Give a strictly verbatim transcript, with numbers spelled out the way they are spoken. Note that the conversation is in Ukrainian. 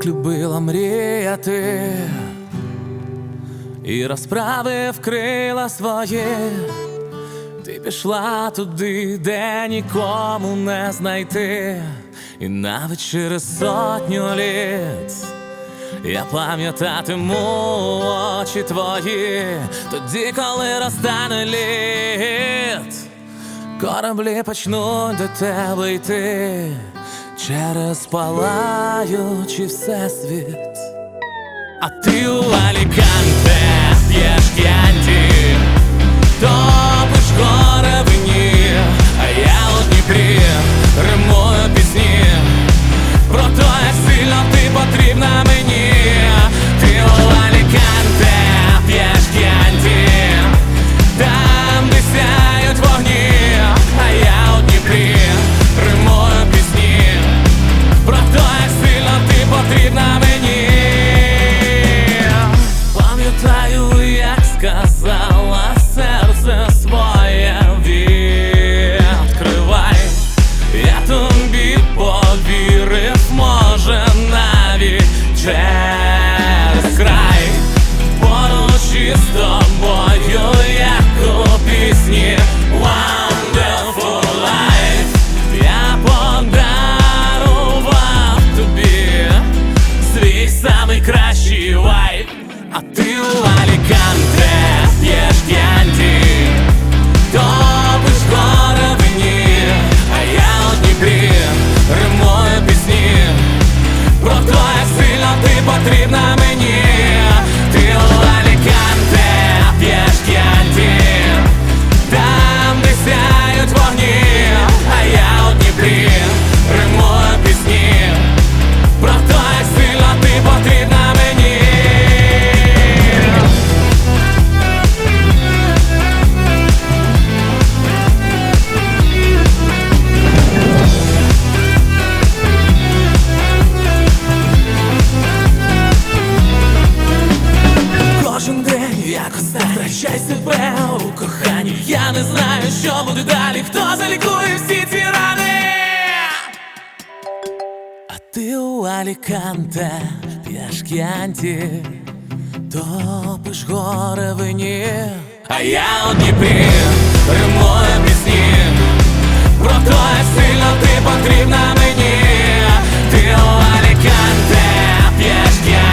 так любила мріяти, і розправив крила свої. Ти пішла туди, де нікому не знайти, і навіть через сотню літ я пам'ятатиму очі твої. Тоді, коли розтане лід, кораблі почнуть до тебе йти через палаючий всесвіт. А ти у Аліканте п'єш к'янті, топиш гори вині, а я у Дніпрі римую пісні про то, як сильно ти потрібна мені. Ти у Аліканте п'єш к'янті, там, де сяють вогні, а я у Дніпрі римую пісні про то, як сильно ти потрібна мені. Пам'ятаю, як сказала серце своє відкривай. Я тобі повірив, може навіть через край. Поруч із тобою, як у пісні Wonderful Life, я подарував тобі свій самий кращий вайб. А ти у Аліканте п'єш к'янті, топиш гори вині, а я у Дніпрі римую пісні про то, як сильно ти потрібна мені. Ти у Аліканте п'єш к'янті, там, де сяють вогні, а я у Дніпрі римую пісні про то, як сильно ти потрібна мені. Кожен день якось так втрачай себе у коханні. Я не знаю, що буде далі, хто залікує всі ці рани. А ти у Аліканте п'єш к'янті, топиш гори вині, а я у Дніпрі римую пісні про то, як сильно ти потрібна мені. Ти у Аліканте п'єш к'янті,